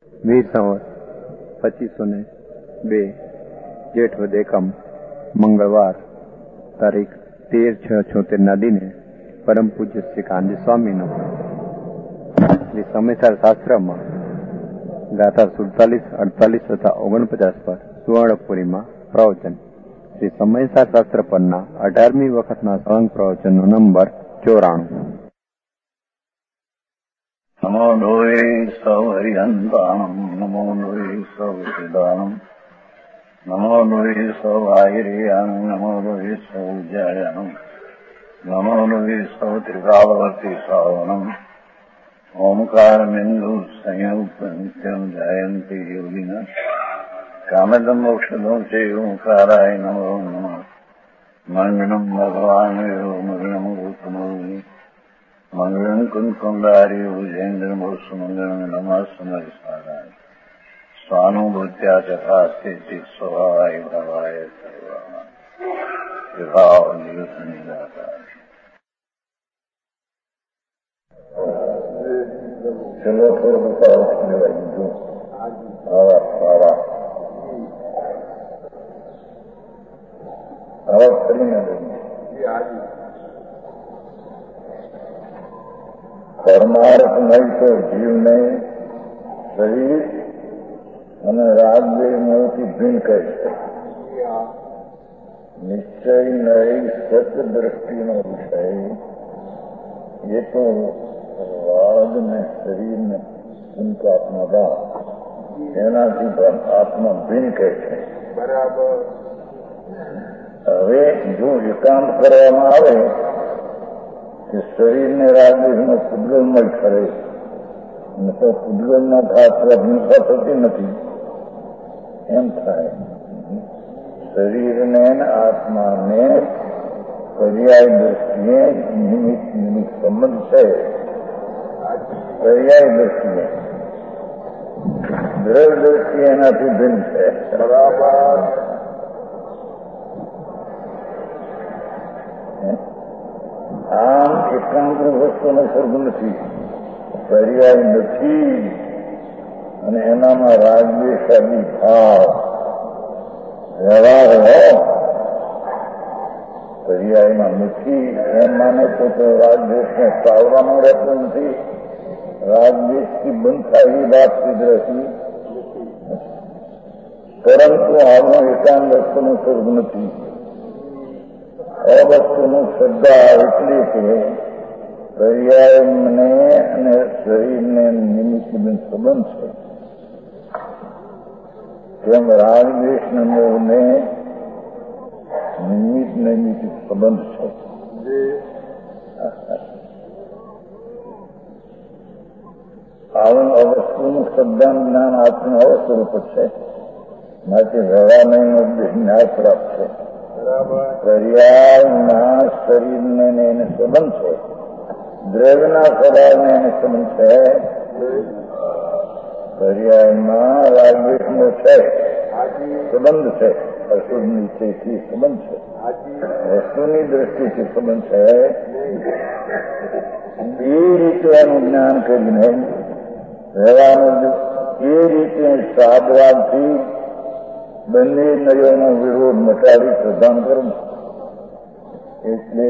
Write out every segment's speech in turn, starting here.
વીર સંવત 2502 જેઠ વદ એકમ મંગળવાર તારીખ 13/6/76 ના દિને પરમ પૂજ્ય શ્રી કાનજી સ્વામીનું શ્રી સમયસાર શાસ્ત્રમાં ગાથા 47, 48 તથા 49 પર સુવર્ણપુરીમાં પ્રવચન. શ્રી સમયસાર શાસ્ત્ર પરના 18મી વખતના સળંગ પ્રવચનનો નંબર 94. નમો લોહે સૌ હરિહંતાણમ, નમો લોહે સૌ સિદ્ધાણમ, નમો લોહે સૌ આયર્યાણમ, નમો લોહે સૌ જયાણમ, નમો લોહે સૌ ત્રિકાલવર્તી શ્રાવણમ, ઓમકાર બિંદુ સંયુક્ત નિત્યમ જયંતી યોગિન કામદમ મોક્ષદમ છે ઓમકારાય નમો નમઃ. મંગલમ ભગવાન મંગલમ ગૌતમોની મંગલમ કુંકુંડારી ભુજેન્દ્ર સુમંગલમ નમઃ સમર્થાય સ્વાનુભૂત્યા તથા સ્થિતિ સ્વભાવાય ભાવાય સર્વા વિભાવ નિયુત નિરાકાર. ચલો થોડું બતાવો લીધું આવા સારા આવા કરીને પરમાર્થ નહીં તો જીવને શરીર અને રાગદેહથી ભિન્ન કહે છે. નિશ્ચય નહીં સત દ્રષ્ટિનો વિષય એ તો રાગ ને શરીરને આત્મા એનાથી આત્મા ભિન્ન કહે છે. બરાબર. હવે જો એકાંત કરવામાં આવે કે શરીરને રાગદેહનો પૂદગલમય કરે અને તો પૂદગલના ખાતર હિંસા થતી નથી એમ થાય. શરીરને આત્માને પર્યાય દ્રષ્ટિએ નિમિત્ત સંબંધ છે. પર્યાય દ્રષ્ટિએ દ્રઢ દ્રષ્ટિ એનાથી ભિન્ન છે. બરાબર. આમ એકાંત વસ્તુનો સ્વર્ગ નથી, પર્યાય નથી અને એનામાં રાગદ્વેષાદી ભાવ વ્યવહાર હોય પર્યાયમાં નથી એમ માને તો રાગદ્વેષને ટાળવાનો રહેતો નથી. રાગદ્વેષથી બંધ થાય એવી વાત સિદ્ધ રહેતી, પરંતુ આનો એકાંત વસ્તુનો સ્વર્ગ નથી. આ વસ્તુનું શ્રદ્ધા એટલે કે પર્યાયને અને શરીરને નિમિત્ત સંબંધ છે. તેમ રાગદ્વેષના મોહને નિમિત્ત નૈમિત્ત સંબંધ છે. આવું અવસ્તુનું શ્રદ્ધા જ્ઞાન આત્મા અવસ્વરૂપ છે. માટે વ્યવહારનો ઉપદેશ ન્યાય પ્રાપ્ત છે. પર્યાયના શરીરને એને સંબંધ છે, દ્રવ્યના સ્વભાવને એને સંબંધ છે. પર્યાયમાં રાગદ્વેષનો છે સંબંધ છે, અશુદ્ધ નિશ્ચયથી સંબંધ છે, વસ્તુની દ્રષ્ટિથી સંબંધ છે. એ રીતે એનું જ્ઞાન કરીને રહેવાનું એ રીતે સાદવાદથી બંને નયોનો વિરોધ મટાડી પ્રદાન કરું. એટલે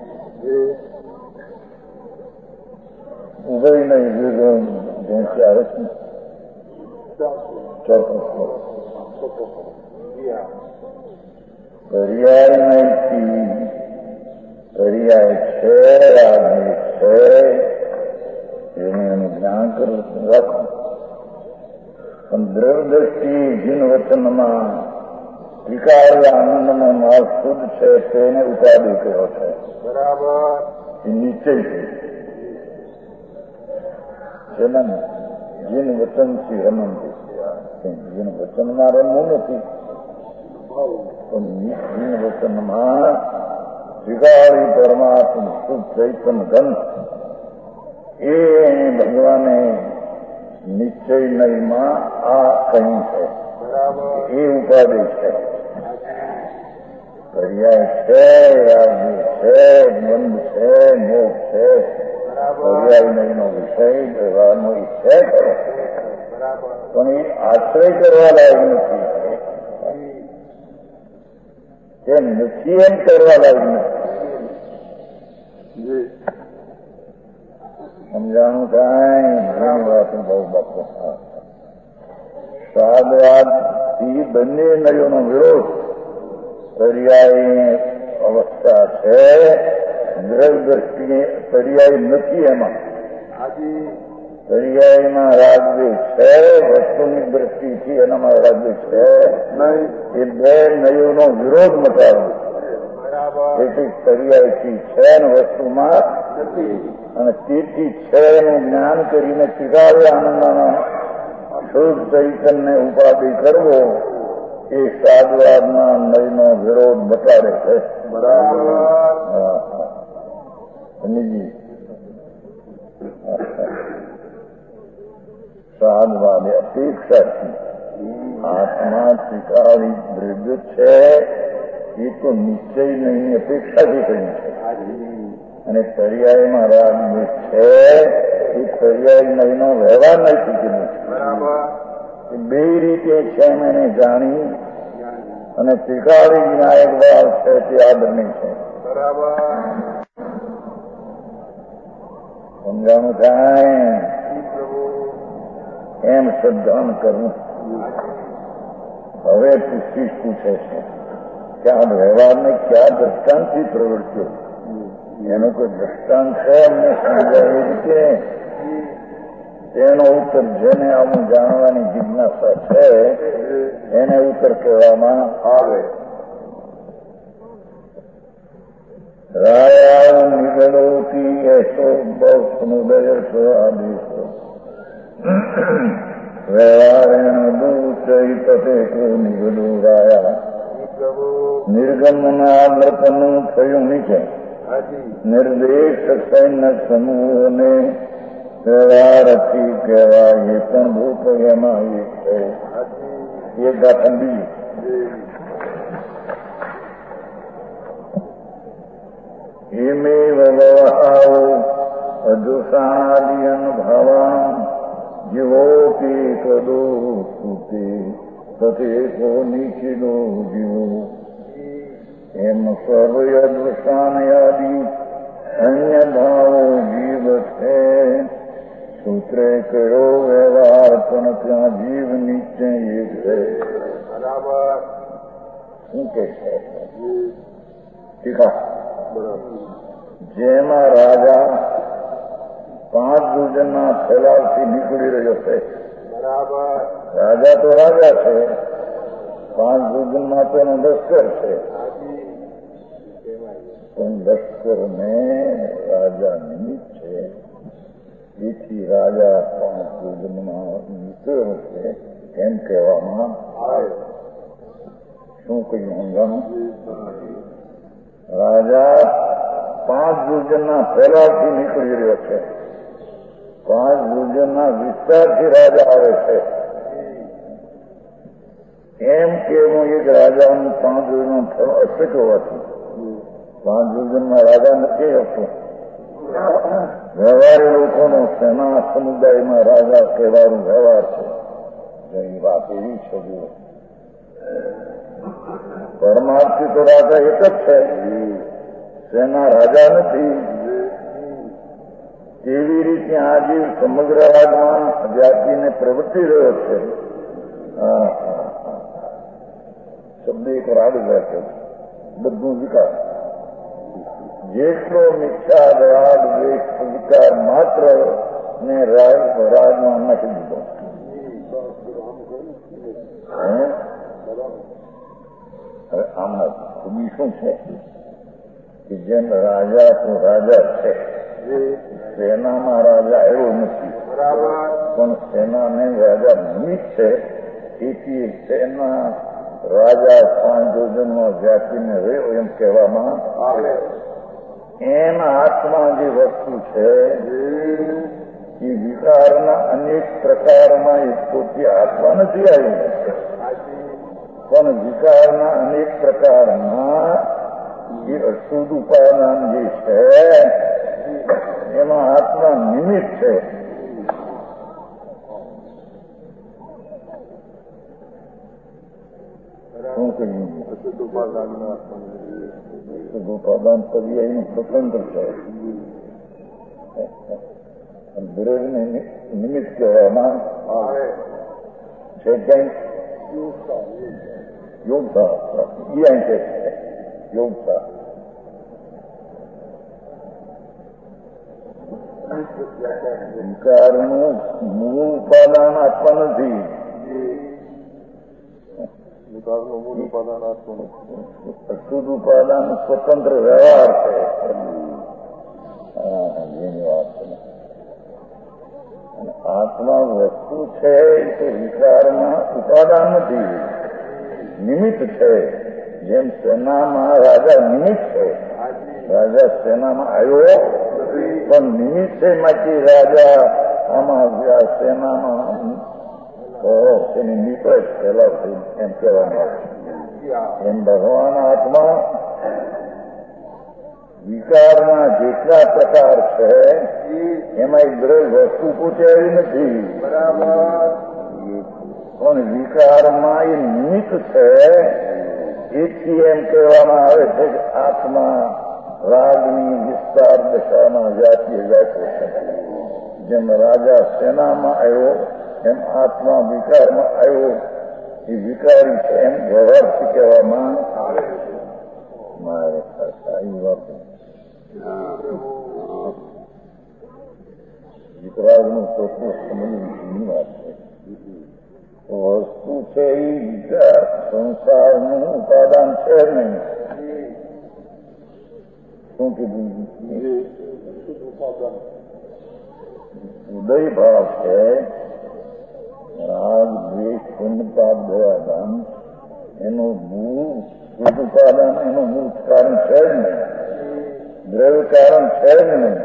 ઉભય નહીં વિરોધ જ્યાંથી આવે છે ચોક્કસ પર્યાય નહીંથી પર્યાય છે, રાગની છે એને એનું જ્ઞાન કરવું રાખવું. પણ દ્રઢ દ્રષ્ટિ જીન વચનમાં વિકાર આનંદનો માર્ગ શુદ્ધ છે તેને ઉપાધિ કહ્યો છે. બરાબર. એ નિશ્ચય છે ને જીન વચનથી રમણથી. જીન વચનમાં રમવું નથી, પણ જીન વચનમાં વિકારી પરમાત્મા શુદ્ધ ચૈતન્ય ગંધ એ ભગવાને નિશ્ચય નહીમાં આ કહ્યું છે. એ ઉપાધિ છે. પર્યાય છે, રાગી છે, બંધ છે, મોક્ષ છે. પર્યાય નહીનો વિષય વ્યવહારનો છે. પણ એ આશ્રય કરવા લાયક નથી. તેમ નથી એમ કરવા લાયક નથી. સમજાણું કાંઈ ઘણી વાત બહુ બાપુ. સાદવાદ થી બંને નયોનો વિરોધ પર્યાય અવસ્થા છે. દ્રવ દ્રષ્ટિએ પર્યાય નથી. એમાં પર્યાયમાં રાજદ્વેષ છે. વસ્તુની દ્રષ્ટિથી એનામાં રાજદ્વેષ છે. એ બે નયોનો વિરોધ મટાડવો. તેથી પર્યાયથી છે ને વસ્તુમાં નથી. અને તેથી છે એનું જ્ઞાન કરીને ચિરાવે આનંદનો શુદ્ધ ચૈતન્ય ઉપાધિ કરવો એ સાદવાદના નયનો વિરોધ બતાડે છે. બરાબર. સાદવાદ અપેક્ષાથી આત્મા સ્વીકારી દ્રવ્ય છે એ તો નિશ્ચય નહીં, અપેક્ષાથી કહ્યું છે. અને પર્યાયમાં રાગ છે એ પર્યાય નહીનો વ્યવહાર નથી કીધું. બે રીતે છે એને જાણી અને સ્વીકારી વિનાયક ભાવ છે તે આદરણીય છે. સમજાણું થાય એમ શ્રદ્ધાન કરવું. હવે શિષ્ય પૂછે છે કે આ વ્યવહારને ક્યાં દ્રષ્ટાંતથી પ્રવર્ત્યો? એનો કોઈ દ્રષ્ટાંત છે અમને સમજાવી રીતે? તેનો ઉત્તર જેને આવું જાણવાની જિજ્ઞાસા છે એને ઉત્તર કહેવામાં આવે. રાયા નિગલોતી એસો બહુ સમુદય આદેશો વ્યવહારેણ દૂષિતતે કો નિગલો રાયા. નિર્ગમના નર્તનું થયું નીચે નિર્દેશ સૈન્ય સમૂહને વ્યવહારથી કહેવાય. એ પણ ભૂપ એમાં એક છે. એ ગાથન બીજી એમેવ વ્યવહારો અજુષાદિ અનુભવાન જીવોપી તદો સુતે તથેકો નીચિનો જીવો. એમ સર્વયદૃશાનયાદિ અન્ય ભાવો જીવ છે. સૂત્રે કયો વ્યવહાર પણ ત્યાં જીવ નિશ્ચય એક છે. શું કે છે? ઠીકા જેમાં રાજા 5 યોજનના ફેલાવથી નીકળી રહ્યો છે. રાજા તો રાજા છે, 5 યોજનમાં તો એનો લશ્કર છે. પણ લશ્કરને રાજા નિમિત્ત છે. તેથી રાજા 5 યોજનમાં નીકળ્યો છે એમ કહેવામાં આવે. શું કહ્યું સમજાનું? રાજા 5 યોજનના ફેલાવથી નીકળી રહ્યો છે. 5 યોજનના વિસ્તારથી રાજા આવે છે. એમ કેવું એક રાજાનું 5 યોજનનો ફેલાવ અશક્ય હોવાથી 5 યોજનમાં રાજા નથી હોતું. વ્યવહારી લોકોનો સેના સમુદાયમાં રાજા કહેવાનું વ્યવહાર છે. એની વાત એવી છે. પરમાર્થી તો રાજા એક જ છે, સેના રાજા નથી. એવી રીતે આજે સમગ્ર રાજમાં જાતિને પ્રવર્તી રહ્યો છે. શબ્દ એક રાગ છે, બધું વિકાસ. જેટલો મિથ્યા રાગ દ્વેષ વિકાર માત્ર ને રાજમાં નાખી દીધો. હવે આમાં ખૂબી શું છે કે જેમ રાજા તો રાજા છે, સેનામાં રાજા એવો નથી, પણ સેનાને રાજા નિમિત્ત છે. તેથી સેના રાજા 5 યોજનમાં વ્યાપીને રહ્યો એમ કહેવામાં આવે. એના હાથમાં જે વસ્તુ છે એ વિકારના અનેક પ્રકારમાં એક પોતે હાથમાં નથી આવી, પણ વિકારના અનેક પ્રકારમાં જે અશુદ્ધ ઉપાદાન જે છે એમાં હાથમાં નિમિત્ત છે. ઉપાદાન પર્યાયનું સ્વતંત્ર છે. વિરોધને નિમિત્ત કહેવામાં છે કઈ યોગતા છે. યોગતા વિકારનું મૂળ ઉપાદાન આત્મા નથી. અશુદ્ધ ઉપાદાન સ્વતંત્ર વ્યવહાર છે. એની વાત છે. આત્મા વસ્તુ છે તે વિકારમાં ઉપાદાન નથી, નિમિત્ત છે. જેમ સેનામાં રાજા નિમિત્ત છે. રાજા સેનામાં આવ્યો પણ નિમિત્ત છે. માંથી રાજા આમાં સેનામાં એની નીકળે પહેલા એમ કહેવામાં આવે. એમ ભગવાન આત્મા વિકારના જેટલા પ્રકાર છે એમાં દ્રવ્ય વસ્તુ પૂછે એવી નથી. પણ વિકારમાં એ નિમિત્ત છે. એથી એમ કહેવામાં આવે છે કે આત્મા રાગની વિસ્તાર દશામાં જાતીય જાતો છે. જેમ રાજા સેનામાં આવ્યો એમ આત્મા વિકારમાં આવ્યો. એ વિકારી છે એમ વ્યવહારથી કહેવામાં આવે છે. મારે આવી વાત વિતરાગનું તત્વ સમજની વાત છે. વસ્તુ છે એ વિચાર સંસારનું ઉપાદાન છે નહીં. શું કીધું? ઉદય ભાવ છે. રાગ દ્વેષ પુણ્ય પાપ દયાદાન એનું મૂળ શુદ્ધ ઉપાદાન એનું મૂળ કારણ છે જ નહીં. દ્રવ્ય કારણ છે જ નહીં.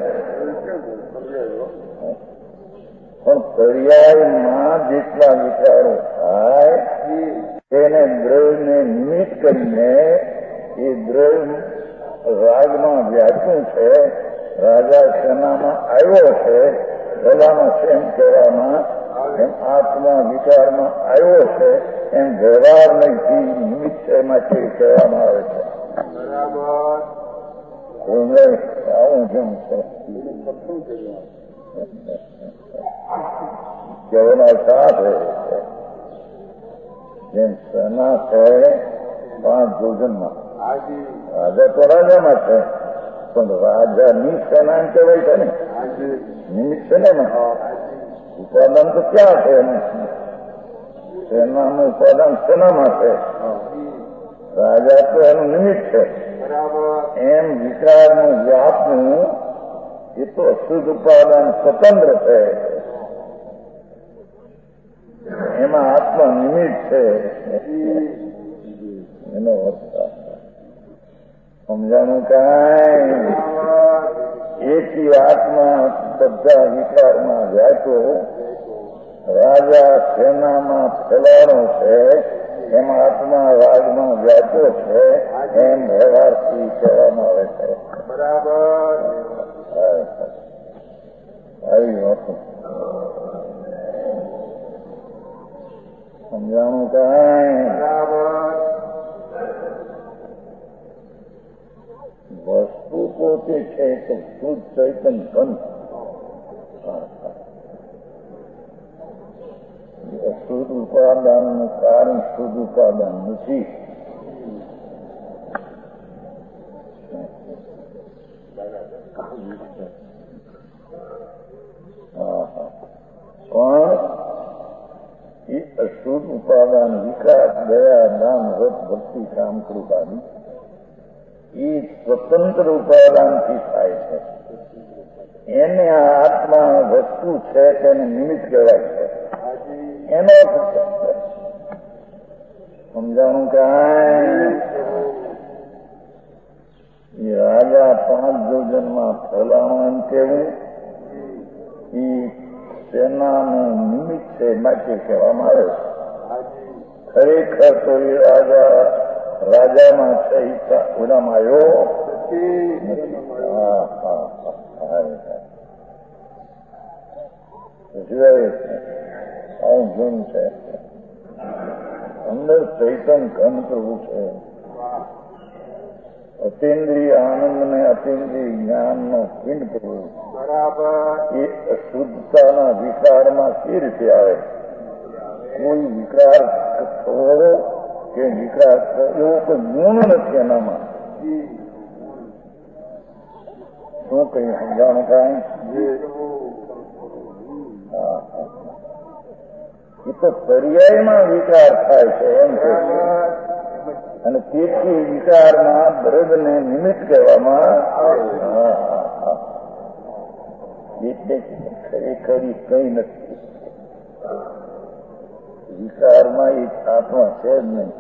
પણ પર્યાયમાં જેટલા વિચારો થાય તેને દ્રવ્યને નિમિત્ત કરીને એ દ્રવ્ય રાગમાં વ્યાપ્યું છે. રાજા સેનામાં આવ્યો છે. પહેલામાં એમ કહેવામાં એમ આત્મા વિચારમાં આવ્યો છે. એમ વ્યવહાર નથી, નિમિત્ત છે એમાંથી કહેવામાં આવે છે. આવું જેમ છે કહેવાના સાથ છે. જેમ સેના છે 5 જોજનમાં, રાજા તો રાજામાં છે પણ રાજાની સેના કહેવાય છે ને. નિમિત્ત છે ને ઉપાદાન તો ક્યાં છે? સેનાનું ઉપાદાન સેનામાં છે. રાજા તો એનું નિમિત્ત છે. એમ વિચારનું વ્યાપનું એ તો અશુદ્ધ ઉપાદાન સ્વતંત્ર છે. એમાં આત્મા નિમિત્ત છે. એનો સમજાણું કાંઈ એથી આત્મા બધા વિચારમાં વ્યાપો. રાજા સેનામાં ફેલાણો છે. એમાં આત્મા રાગમાં વ્યાપો છે. એમ વ્યવહારથી કહેવામાં આવે છે. આવી વાતો સમજાણું કાંઈ વસ્તુ પોતે છે તો શુદ્ધ ચૈતન બંધ. અશુદ્ધ ઉપાદાનનું કારણ શુદ્ધ ઉપાદાન નથી. પણ એ અશુદ્ધ ઉપાદાન વિકાસ દયા દાન વ્રત ભક્તિ કામ કૃપાની એ સ્વતંત્ર ઉપાદાનથી થાય છે. એને આ આત્મા વસ્તુ છે તેને નિમિત્ત કહેવાય છે. એનો સમજાણું કાંઈ રાજા 5 જોજનમાં ફેલાણું એમ કેવું એ સેનાનું નિમિત્ત છે બાકી કહેવામાં આવે છે. ખરેખર તો એ રાજામાં છે ઓલામાં આવ્યો આવું જોયું છે. અંદર ચૈતન ઘન કરવું છે. અતિન્દ્રિય આનંદ ને અતિન્દ્રિય જ્ઞાનનો પિંડ કરવું એ અશુદ્ધતાના વિકારમાં કઈ રીતે આવે? કોઈ વિકાર થવો કે વિકાર એવો કોઈ ગુણ નથી એનામાં. શું કઈ સમજાણું કાંઈ? એ તો પર્યાયમાં વિકાર થાય છે એમ છે. અને તેથી વિકારમાં દ્રવ્યને નિમિત્ત કહેવામાં એટલે ખરેખર કઈ નથી. વિકારમાં એક આત્મા છે જ નહીં.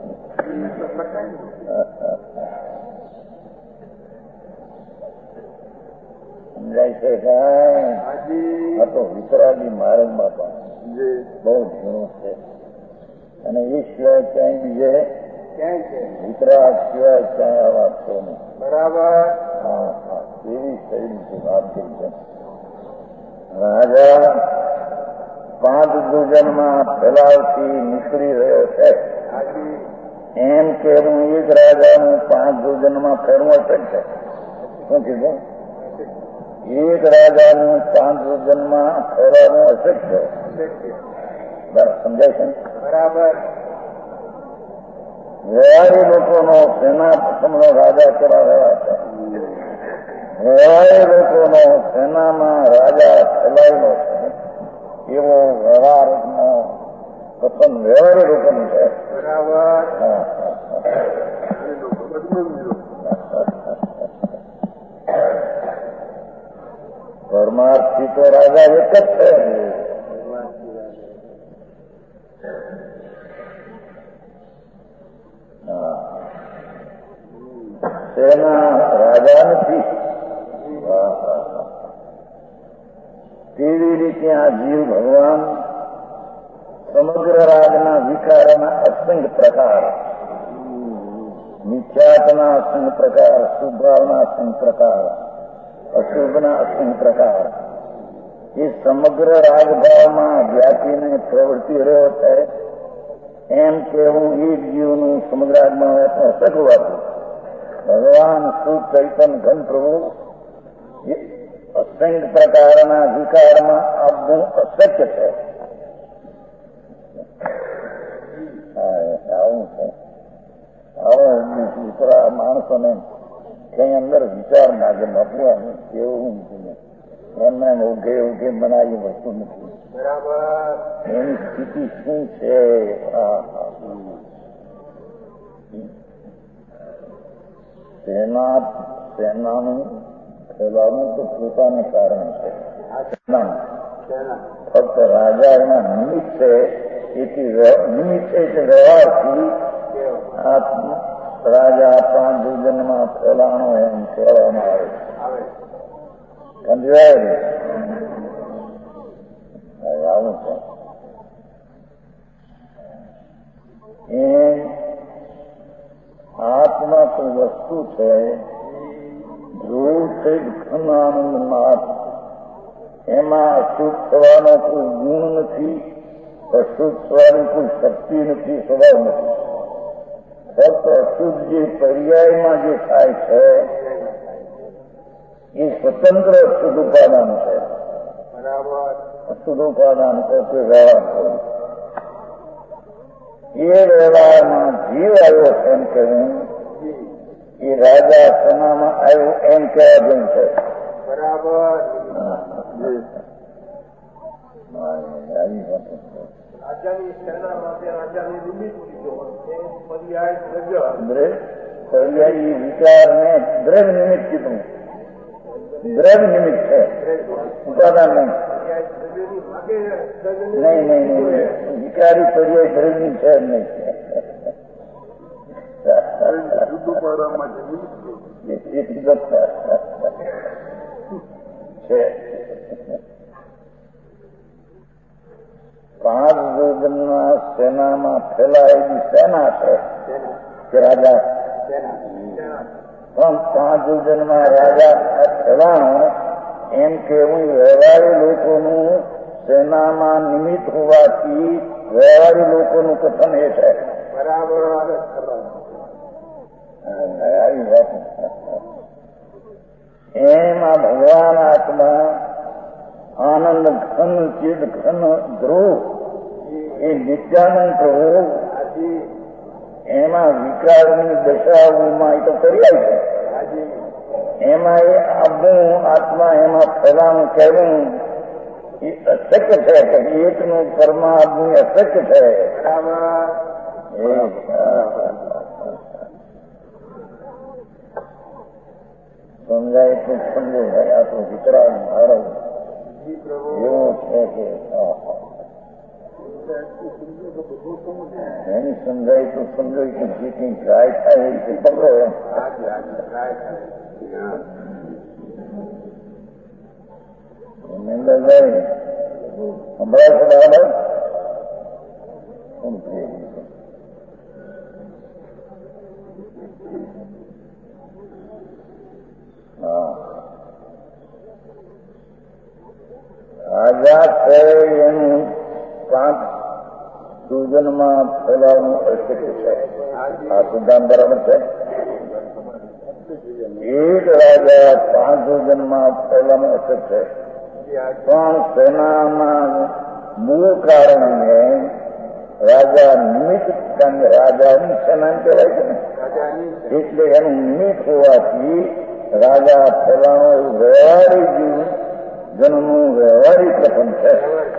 સમજાય છે કાંઈ? આ તો વિતરાગી માર્ગમાં પણ બહુ ઘણું છે. અને એ સિવાય ક્યાંય બીજે વિતરાગ સિવાય ક્યાંય આ વાત છે નહીં. બરાબર. હા હા, એવી શૈલીથી વાત કરી છે. રાજા 5 દુજનમાં ફેલાવથી નીકળી રહ્યો છે એમ કહેવું એક રાજાનું 5 દુજનમાં ફેરવું અશક્ય. શું કીધું? એક રાજાનું 5 દુજનમાં ફેરવવું અશક્ય. સમજાય છે? બરાબર. વ્યવહારી લોકોનો સેના પ્રથમનો રાજા કેવા રહ્યા છે? વ્યવહારી લોકોનો સેનામાં રાજા ફેલાયેલો છે એવો વ્યવહારનો પ્રથમ વ્યવહારી લોકોનું છે. બરાબર. પરમાર્થી તો રાજા એક જ છે. સેના રાજા નથી. તેવી રીતે આ જીવ ભગવાન સમગ્ર રાજના વિકારના અસંખ્ય પ્રકાર, મિથ્યાત્વના અસંખ્ય પ્રકાર, શુભભાવના અસંખ્ય પ્રકાર, અશુભના અસંખ્ય પ્રકાર, એ સમગ્ર રાજભાવમાં વ્યાપીને પ્રવૃત્તિ રહ્યો છે એમ કહેવું એક જીવનું સમગ્ર રાજમાં અશક્ય હોવાથી ભગવાન શુદ્ધ ચૈતન્ય ઘન પ્રભુ અસંખ્ય પ્રકારના વિકારમાં આવવું અશક્ય છે. આવું છે. આવો માણસોને કઈ અંદર વિચાર માગે મપવાનું એવું એમને ઉઘે ઉઘે બનાવી વસ્તુ નથી. બરાબર. એની સ્થિતિ શું છે? સેનાનું ફેલાવું તો પોતાને કારણે છે. ફક્ત રાજા એના નિમિત્ત છે. નિમિત્ત એટલે વ્યવહારથી રાજા 5 દુજનમાં ફેલાણો એમ કહેવામાં આવે. સમજાય? આવું છે. એ આત્મા તો વસ્તુ છે. ધ્રુવ છે ઘન આનંદ માત્ર. એમાં અશુદ્ધ થવાનો કોઈ ગુણ નથી, અશુદ્ધ થવાની કોઈ શક્તિ નથી, સ્વભાવ નથી. ફક્ત અશુદ્ધ જે પર્યાયમાં જે થાય છે એ સ્વતંત્ર અશુદ્ધ ઉપાદાન છે. અશુદ્ધ ઉપાદાન છે તે વ્યવહાર થયું. એ વ્યવહારમાં જીવ આવ્યો એમ કહેવું એ રાજા સેનામાં આવ્યો એમ કહેવા જેવું છે. બરાબર. રાજાની સેના માટે રાજાની નિમિત્ત પર્યાયી વિચારને દ્રવ્ય નિમિત્ત કીધું. દ્રવ્ય નિમિત્ત છે, ઉપાદાન નહીં. નહીં વિકારી પર્યાય દ્રવ્યની છે જ નહીં. છે 5 દુર્ગમના સેનામાં ફેલાયેલી સેના છે કે રાજા. પણ 5 દુર્ગમમાં રાજા ફેલાણો એમ કેવું વ્યવહારી લોકોનું સેનામાં નિમિત્ત હોવાથી વ્યવહારી લોકોનું કથન એ છે. બરાબર. આવી વાત એમાં ભગવાન આત્મા આનંદ ઘન ચિદ ઘન ધ્રુવ એ નિત્યાનંદ પ્રભુ એમાં વિકારની દશાઓમાં એ તો કરી છે એમાં એ આબું આત્મા એમાં ફેલાનું કહેવું એ અશક્ય છે એકનું પરમાત્મા અશક્ય છે સમજાય તો સમજો ભાઈ આ તો વિતરાગ મારો એવું છે કે એની સમજાય તો સમજો કે જે કઈ ટ્રાય થાય એ રીતે પકડો એમ મેંદરભાઈ હમણાં છે બરાબર રાજા છે એનું 5 સૂજનમાં ફેલાવવાનું અશક્ય છે આ સિદ્ધાંત બરાબર છે એક રાજા 5 સૂજનમાં ફેલાવવાનું અશક્ય છે પણ સેનામાં મૂળ કારણે રાજા નિમિત્ત રાજાની સેના કહેવાય છે ને એટલે એનું નિમિત્ત હોવાથી રાજા ફેલાનો વ્યવહારિક જન્મનું વ્યવહારિક પ્રથમ છે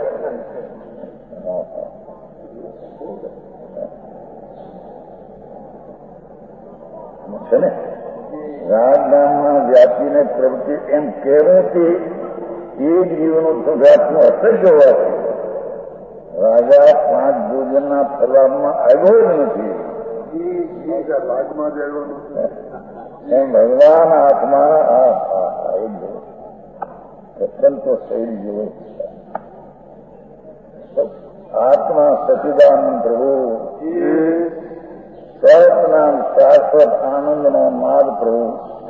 ને રાજધામમાં વ્યાપીને પ્રવૃત્તિ એમ કહેવાથી એ જીવનો વ્યાપનો અસર જોવાથી રાજા 5 ભોજનના ફલાવમાં આવ્યો જ નથી એમ ભગવાન હાથમાં સંતો શૈલી જેવો આત્મા સચિદાનંદ પ્રભુ સતનામ શાશ્વત આનંદનો માર્ગ પ્રભુ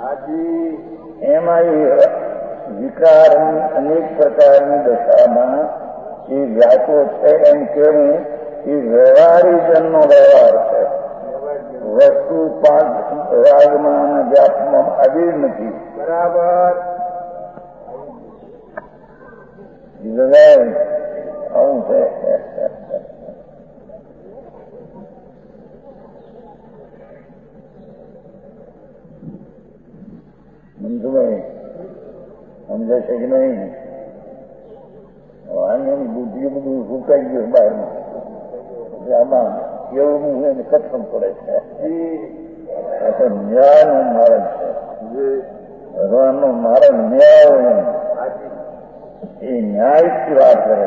એમાં વિકારની અનેક પ્રકારની દશામાં એ વ્યાપો છે એમ કેવું એ વ્યવહારીજનનો વ્યવહાર છે વસ્તુ 5 રાગમાં અને વ્યાપમાં આવી નથી બરાબર આવું છે મંજુભાઈ સમજે છે કે નહીં વાંગની બુદ્ધિ બધું ફૂંકાઈ ગયું બહારમાં આમાં એવું એને કથન પડે છે ન્યાયનું માર્ગ છે ભગવાનનો માર્ગ ન્યાય એ ન્યાયથી વાત કરે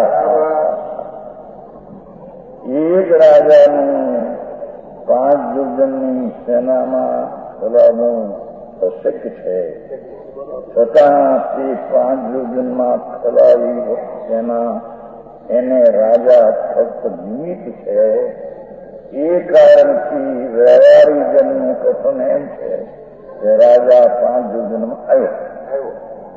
એક રાજાનું 5 દુર્જનની સેનામાં ચલાવવું અશક્ય છે છતાં તે 5 દુર્જનમાં ચલાવી સેના એને રાજા ફક્ત નિમિત્ત છે એ કારણથી વ્યવહારીજનનું કથન એમ છે કે રાજા 5 દુર્જનમાં આવ્યો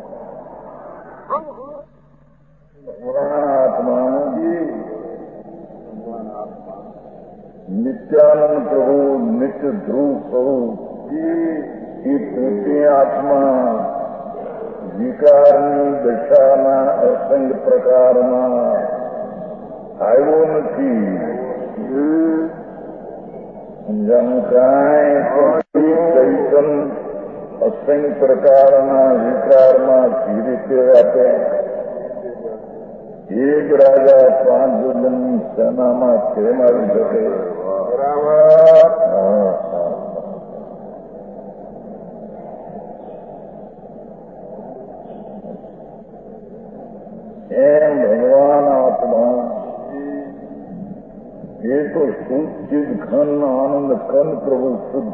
નિત્યાનંદ પ્રભુ નિત્ય ધ્રુવ પ્રભુ એ તૃતીય આત્મા વિકારની દશાના અસંગ પ્રકારમાં આવ્યો નથી સમજાનું કાંઈ ચૈતન અસંગ પ્રકારના વિકારમાં જે રીતે આપે એક રાજા 5 દુર્જનની સેનામાં કેમ આવી શકે એમ ભગવાન આત્મા એ તો શુદ્ધ ચિદ ઘન આનંદ ઘન પ્રભુ શુદ્ધ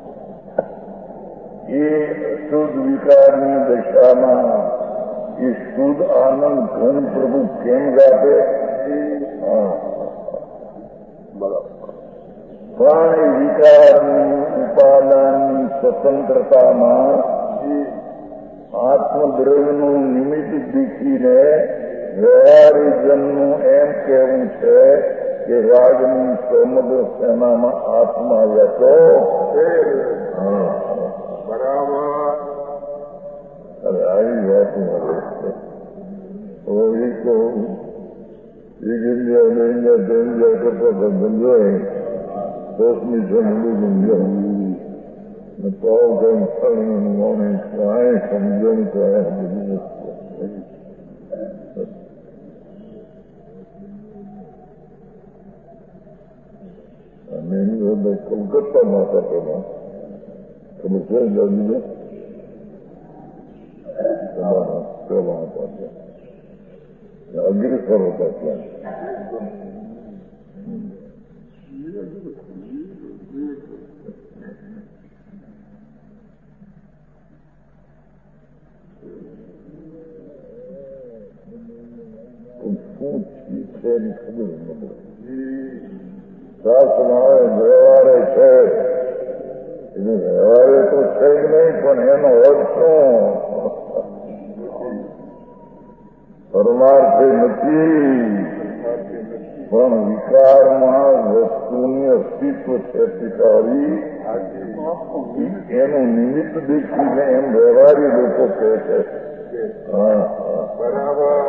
એ શુદ્ધ વિકારની દશામાં એ શુદ્ધ આનંદ ઘન પ્રભુ કેમ ગાતે પણ એ વિકારની ઉપાદાનની સ્વતંત્રતામાં આત્મદ્રવ્યનું નિમિત્ત દીખીને વ્યવહારીજનનું એમ કહેવું છે કે રાજની સમગ્ર સેનામાં આત્મા જતો આવી વાતો મળે છે. હવે તો એક ઇન્ડિયા બે ઇન્ડિયા બે ઇન્ડિયા કરતા બંધાય 10મી જન્મનું બંધાય પાવ કઈ ફળનું માણસ આ સમજણ કયા બધું અને એની બધા કલકત્તામાં હતા પેલા તમે છે જાગીને પેલા હતા અગ્રેસર હતા ત્યાં શું છે એની ખબર નથી. શાસ્ત્રમાં વ્યવહારે છે એટલે વ્યવહારે તો છે જ નહીં, પણ એનો અર્થ શું પરમાર્થે નથી, પણ વિકારમાં વસ્તુની અસ્તિત્વ છે સ્વીકારી એનું નિમિત્ત દેખીને એમ વ્યવહારી લોકો કહે છે. બરાબર.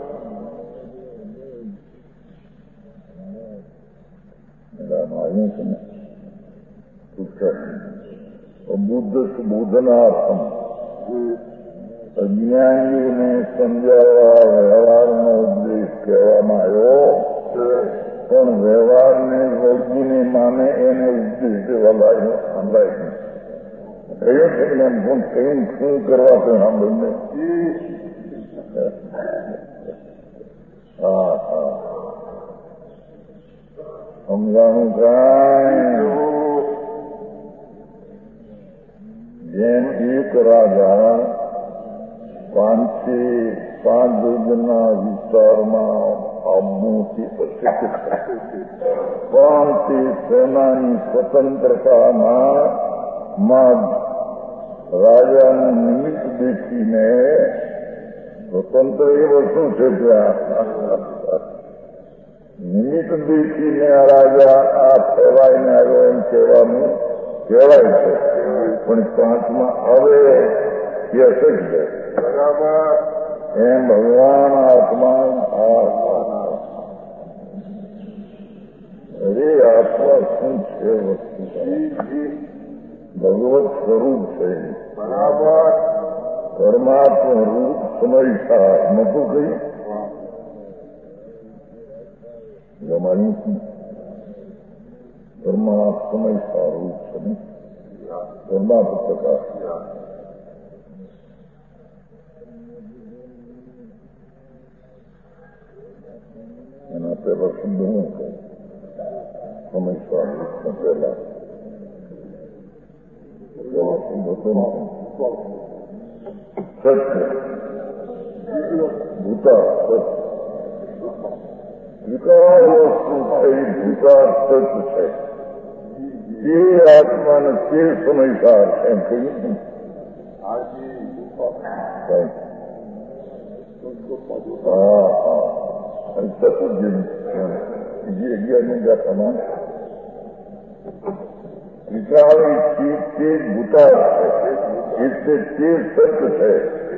બુદ્ધ બોધનાર્થમ અજ્ઞાનીઓને સમજાવવા વ્યવહારનો ઉપદેશ કહેવામાં આવ્યો, પણ વ્યવહારને વળગીને માને એને ઉપદેશ દેવા લાગ્યો સાંભળાય કહ્યું છે કે એમ પણ કયું શું કરવા તો સાંભળને. હા હા સમજાણું કાંઈ. જેમ એક રાજા 5 યોજના વિસ્તારમાં આબુથી પ્રસિદ્ધ પણ તે સેનાની સ્વતંત્રતામાં રાજાનું નિમિત્ત દેખીને સ્વતંત્ર એ વસ્તુ છે ત્યાં નિમિત્ત દેખીને આ રાજા આ ફેરવાઈને આવ્યો એમ કહેવાનું કહેવાય છે, પણ 5માં આવે એ અસર છે. બરાબર. એમ ભગવાન આત્મા અરે આત્મા શું છે વસ્તુ ભગવત સ્વરૂપ છે. બરાબર. પરમાત્મા રૂપ સમયસર નતું કઈ જમાની પરમાત્મા સમયસર રૂપ છે ને પરમાત્મા પ્રકાશ એના પહેલા શબ્દ હું કહું સમયસર રૂપ પહેલા શબ્દ સત્ય ભૂતા સત્ય વિકાર વસ્તુ છે ભૂતા સત્ય છે એ આત્માને તે સમયસર એમ કહ્યું. હા હા બીજી 11મી ગાથામાં વિચારી ચીજ તે ભૂતા છે એટલે તે સત્ય છે.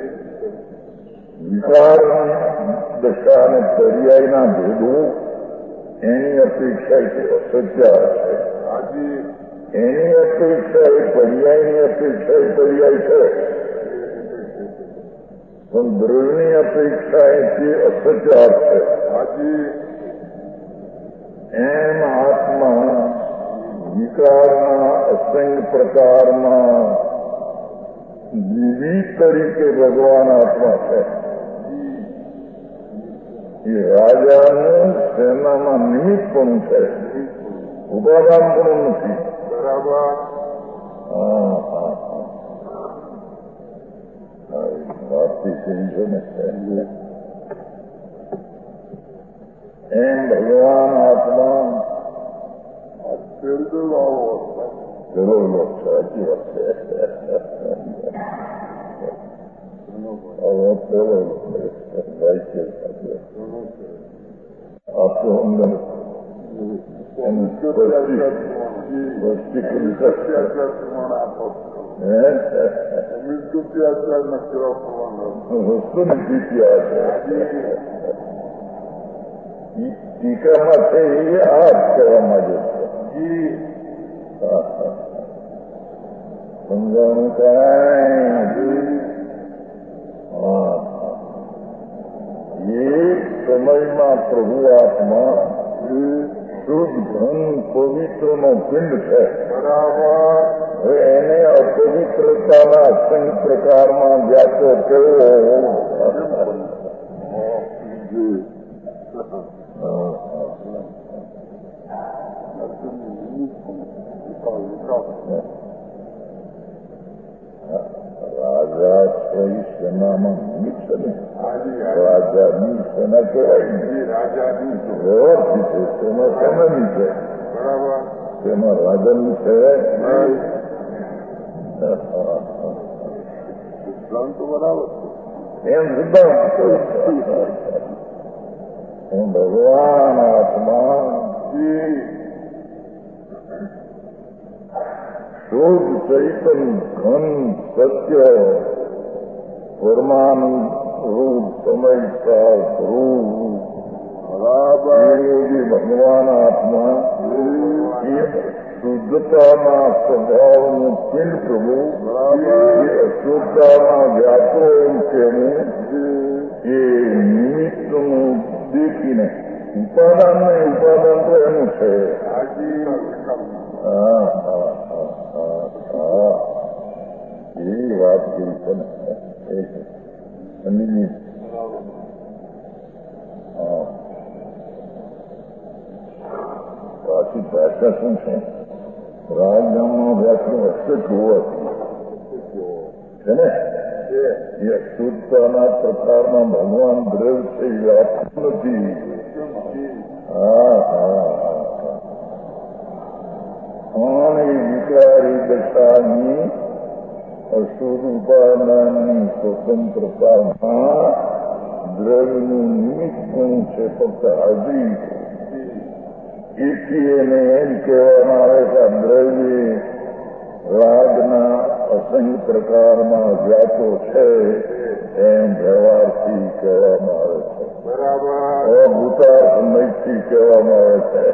વિચારની દશા અને પર્યાયના ભેદો એની અપેક્ષા તે અસત્ય છે. એની અપેક્ષા એ પર્યાયની અપેક્ષા એ પર્યાય છે, પણ દ્રવ્યની અપેક્ષા એ તે અસત્ય છે. એમ આત્મા વિકારના અસંગ પ્રકારમાં વિવિધ તરીકે ભગવાન આત્મા છે. એ રાજાનું સેનામાં નિમિત્ત પણ છે, ઉપાદાન પણ નથી. બરાબર. હા હા હા વાતથી કહી છે ને એમ ભગવાન આત્મા પેલો સાચી વાત છે. આપતો અંદર દ્વિતીયાચાર ના કેવા પ્રમાણ વસ્તુની દ્વિતીયાચાર ટીકામાં છે એ આ જ કહેવા માંગે છે. સમજાવવાનું કાંઈ એક સમયમાં પ્રભુ આત્મા શુદ્ધ ઘન પવિત્રનો પિંડ છે. બરાબર. હવે એને અપવિત્રતાના અસંખ્ય પ્રકારમાં વ્યાપો કેવો રાજા છે સેનામાં નિમિત્ત છે ને. રાજાની સેના કહેવાય રાજાની વ્યવહારથી છે તેમાં સેનાની છે. બરાબર. તેમાં રાજાની છે. સિદ્ધાંત બરાબર એમ સિદ્ધાંત એમ ભગવાન આત્મા શુદ્ધ ચૈતન ઘન સત્ય પરમાનંદ રૂપ સમયસાર રૂપ બરાબર ભગવાન આત્મા એ શુદ્ધતાના સ્વભાવનું પિંડ પ્રભુ એ અશુદ્ધતાના વ્યાપો એમ કહેવું એ નિમિત્તનું દેખીને ઉપાદાન ને ઉપાદાન તો એનું છે. એ વાત કરી છે ને પાછી ભાષા શું છે? રાજગામમાં વ્યાકરણ અસ્તિત્વ હોવાથી છે ને એ અશુદ્ધતાના પ્રકારમાં ભગવાન દ્રવ છે એ આપતું નથી. વિચારી દશાની અશુદ્ધ ઉપાદાનની સ્વતંત્રતામાં દ્રવ્યનું નિમિત્ત શું છે? ફક્ત હાજરી. એથી એને એમ કહેવામાં આવે કે આ દ્રવ્ય રાગના અસંખ્ય પ્રકારમાં વ્યાપો છે એમ વ્યવહારથી કહેવામાં આવે છે. બરાબર. અભૂતા સમયથી કહેવામાં આવે છે.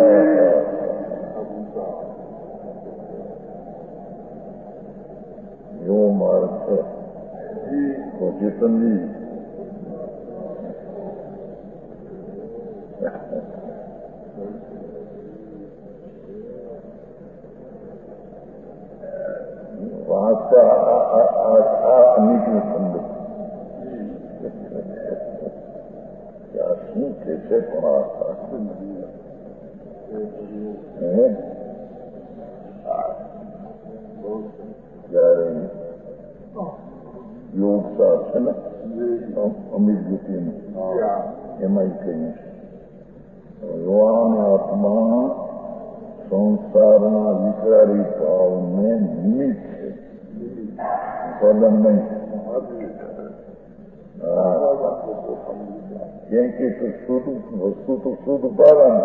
એવો માર્ગ છે તો ચેતનજી વાંચતા નીકળું શબ્દ શું કે છે પણ જયારે યોગ સાર છે ને અમીર ગીતીનું એમાં કહીશ ભગવાન આત્મા સંસારના વિકારી ભાવને નિમિત્ત છે, ઉપાદાન નહીં. કેમ કે શુદ્ધ વસ્તુ તો શુદ્ધ ઉપાદાન.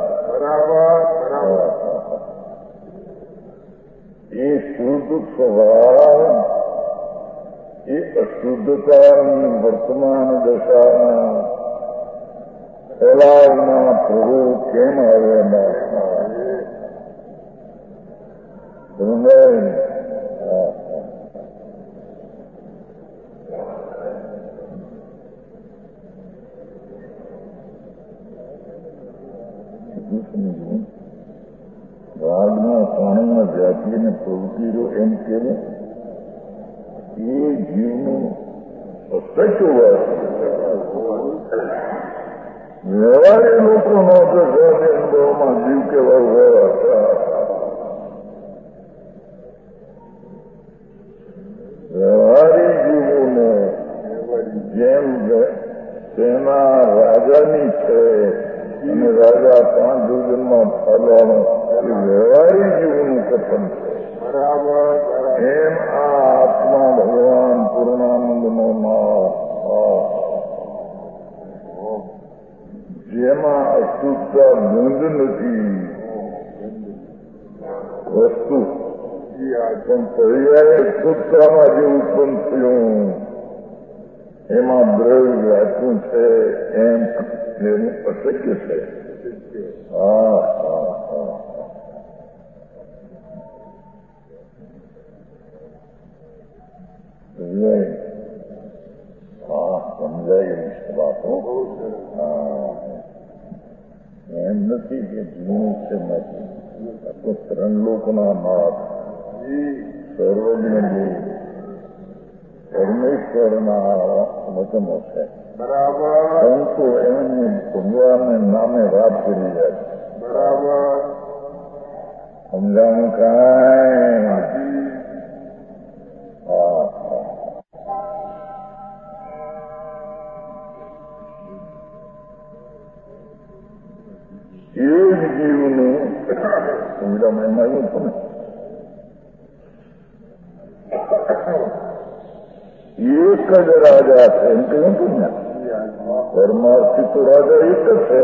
એ શુદ્ધ સ્વભાવ એ અશુદ્ધતાની વર્તમાન દશાના ફેલાવના પ્રભુ કેમ આવ્યા? રાગના પ્રાણીમાં જાતિને પ્રવૃત્તિઓ એમ કેવું એ જીવનું અસત્ય વ્યવહારી લોકો નો અનુભવમાં જીવ કેવા વ્યવહાર વ્યવહારી જીવોને જેમ તેના રાજાની છે અને રાજા 5 દિવસમાં ફાલવાનો એ વ્યવહારી જીવનું કથન છે. એમ આ આત્મા ભગવાન પૂર્ણાનંદનો નામ જેમાં અશુદ્ધતા ગંધ નથી વસ્તુ પણ પર્યાય સૂત્રમાં જે ઉત્પન્ન થયું એમાં દ્રવ્ય વ્યાપું છે એમ એનું અશક્ય છે. હા હા હા સમજાય વાતો. એમ નથી કે જૂનું છે નથી. તો ત્રણ લોકના નાથ સર્વજ્ઞ પરમેશ્વરના વચનો છે. પરંતુ એમને ભગવાનને નામે વાત કરી જાય. સમજાણું કાંઈ? એ જ જીવનું સુવિધામાં આવ્યું હતું ને એક જ રાજા છે એમ કહ્યું હતું ને. પરમાર્થી તો રાજા એક જ છે.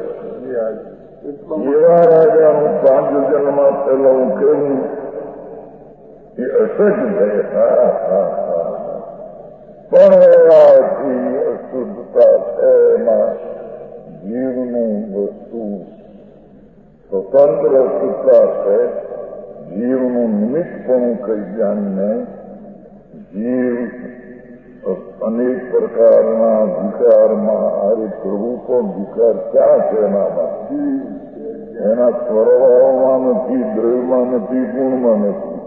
એવા રાજાનું 5 જન્મમાં પહેલા હું કહ્યું એ અસજ છે. હા હા હા પણ એવાથી અશુદ્ધતા છે એમાં જીવનું વસ્તુ સ્વતંત્ર સત્તા છે. જીવનું નિમિત્તપણું કઈ જાણને જીવ અનેક પ્રકારના વિકારમાં અરે પ્રભુ પણ વિકાર ક્યાં છે એનામાં? એના સ્વભાવમાં નથી, દ્રવ્યમાં નથી, ગુણમાં નથી.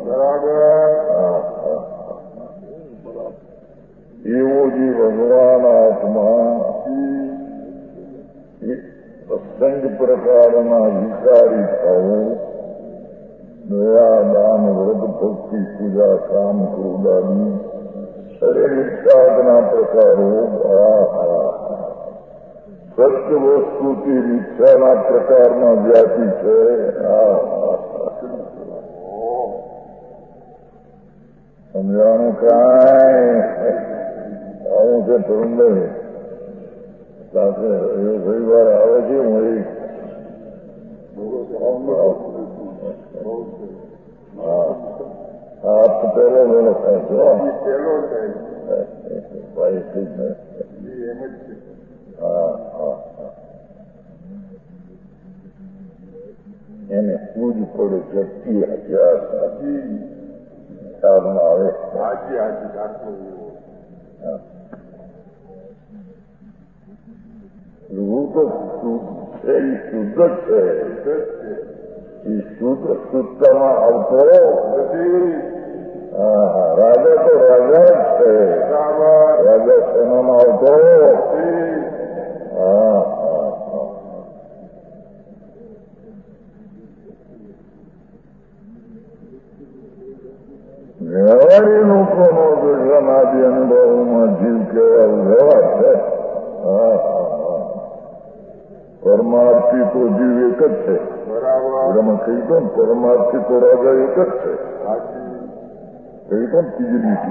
એવો જે ભગવાન આત્મા અસંગ પ્રકારના વિકારી થવું, દયા દાન વ્રત ભક્તિ પૂજા કામ ક્રોધાદી શારીરિક સાધના પ્રકારો સત્ય વસ્તુથી મિથ્યાના પ્રકારમાં વ્યાપી છે. સમજાણું કાંઈ? આવું છે ધર્મ સાથે રવિવાર આવે છે. હું આપ પહેલો વેલો થાય છો. એને પૂજ પડે શક્તિ હથિયાર સાધમાં આવે. રૂપ છે એ શુદ્ધ છે. એ શુદ્ધતામાં આવતો નથી. રાજા તો રાજા જ છે. રાજા સેનામાં આવતો. વ્યવહારી લોકોનો દર્શનાદિ અનુભવમાં જીવ કેવા વ્યવહાર છે. પરમાર્થી તો જીવ એક જ છે. એમાં કહી દો ને પરમાર્થી તો રાજા એક જ છે. કહી દો ને ત્રીજી નીતિ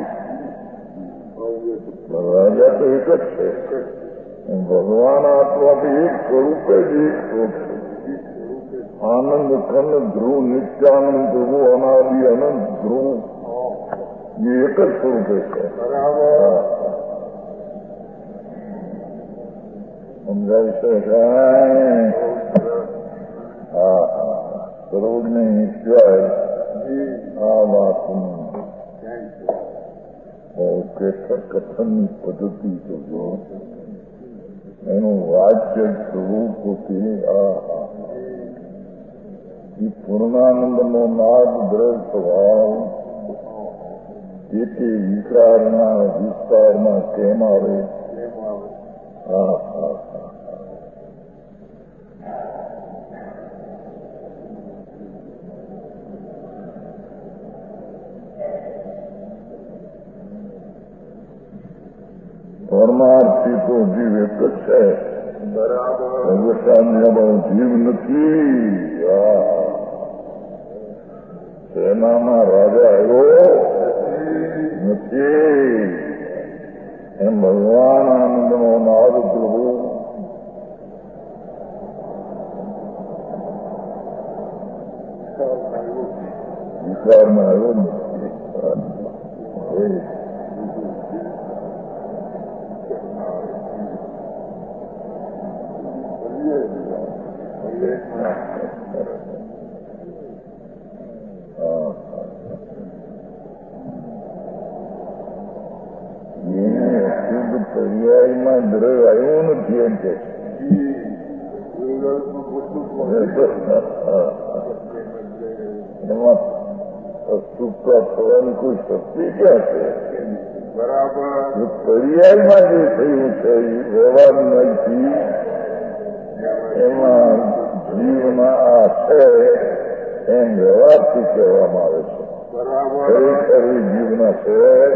રાજા તો એક જ છે. ભગવાન આત્માથી એક સ્વરૂપે જ એક સ્વરૂપ છે. આનંદ ખંડ ધ્રુવ નિત્યાનંદ ધ્રુવ અનાદિ અનંત ધ્રુવ એ એક જ સ્વરૂપે છે. સમજાય છે કાંઈ? સર્વજ્ઞ સિવાય આ વાતનું કથનની પદ્ધતિ તો જો એનું વાચ્ય સ્વરૂપથી એ પૂર્ણાનંદનો નાદ દ્રઢ સ્વભાવ જેથી વિકારના વિસ્તારમાં કેમ આવે? પરમાર્થી તો જીવ એક જ છે. જીવ નથી. સેનામાં રાજા આવ્યો નથી. એમ ભગવાન આનંદનો નાદ પ્રભુ વિચારમાં આવ્યો નથી. પર્યાયમાં દ્રવ આવ્યો નથી એમ કે એમાં અસ્તુતા થવાની કોઈ શક્તિ ક્યાં છે? બરાબર. પર્યાયમાં જે થયું છે એ વ્યવહાર નથી. એમાં જીવમાં આ છે એમ વ્યવહારથી કહેવામાં આવે છે. ખરેખર જીવના છે